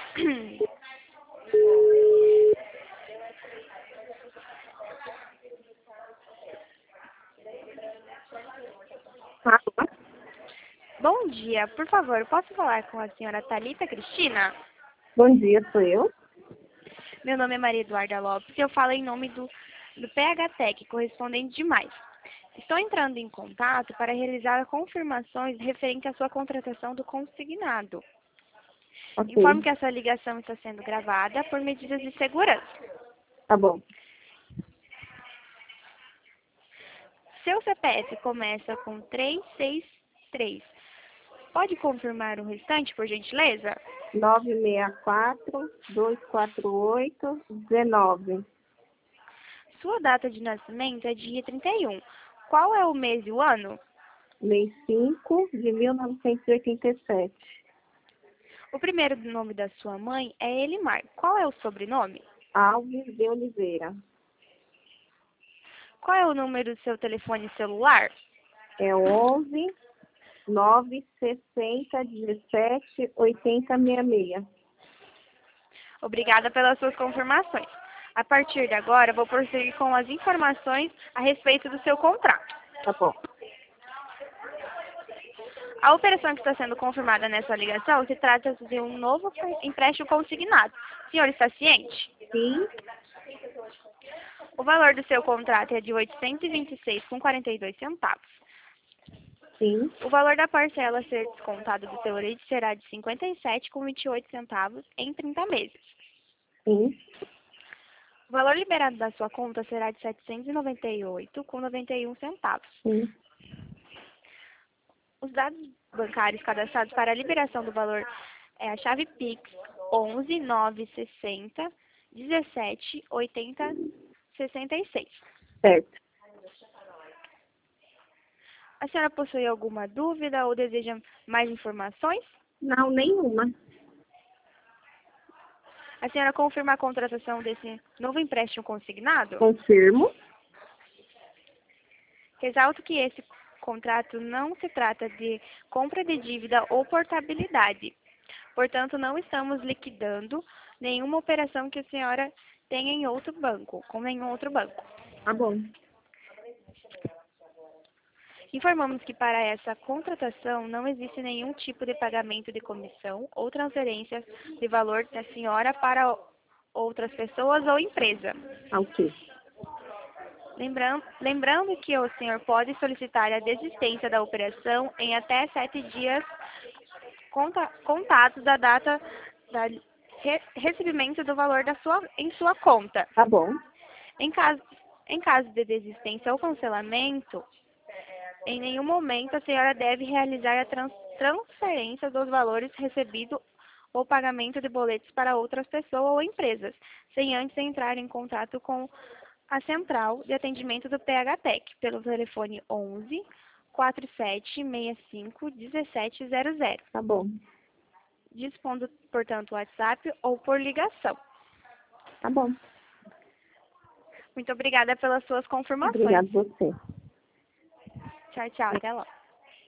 Alô? Bom dia, por favor, posso falar com a senhora Thalita Cristina? Bom dia, sou eu. Meu nome é Maria Eduarda Lopes e eu falo em nome do PHTEC, correspondente de mais. Estou entrando em contato para realizar confirmações referente à sua contratação do consignado. Ok, Informo que essa ligação está sendo gravada por medidas de segurança. tá bom. Seu CPF começa com 363. Pode confirmar o restante, por gentileza? 964-248-19. Sua data de nascimento é dia 31. Qual é o mês e o ano? Mês 5 de 1987. O primeiro nome da sua mãe é Elimar. Qual é o sobrenome? Alves de Oliveira. Qual é o número do seu telefone celular? É 11 960 17 80 66. Obrigada pelas suas confirmações. A partir de agora, vou prosseguir com as informações a respeito do seu contrato. Tá bom. A operação que está sendo confirmada nessa ligação se trata de um novo empréstimo consignado. O senhor está ciente? Sim, O valor do seu contrato é de R$ 826,42. sim, O valor da parcela a ser descontado do seu origem será de R$ 57,28 em 30 meses. sim, O valor liberado da sua conta será de R$ 798,91. sim. Os dados bancários cadastrados para a liberação do valor é a chave Pix 11 960 17 80 66. Certo. A senhora possui alguma dúvida ou deseja mais informações? Não, nenhuma. A senhora confirma a contratação desse novo empréstimo consignado? Confirmo. Ressalto que esse contrato não se trata de compra de dívida ou portabilidade. Portanto, não estamos liquidando nenhuma operação que a senhora tenha em outro banco, com nenhum outro banco. Tá bom. Informamos que para essa contratação não existe nenhum tipo de pagamento de comissão ou transferência de valor da senhora para outras pessoas ou empresa. Tá ok. Lembrando que o senhor pode solicitar a desistência da operação em até 7 dias contados da data do recebimento do valor em sua conta. Tá bom. Em caso de desistência ou cancelamento, em nenhum momento a senhora deve realizar a transferência dos valores recebidos ou pagamento de boletos para outras pessoas ou empresas, sem antes entrar em contato com a central de atendimento do PHTEC pelo telefone 11 4765 1700. Tá bom. Dispondo, portanto, WhatsApp ou por ligação. Tá bom. Muito obrigada pelas suas confirmações. Obrigado você. Tchau, tchau. Até logo.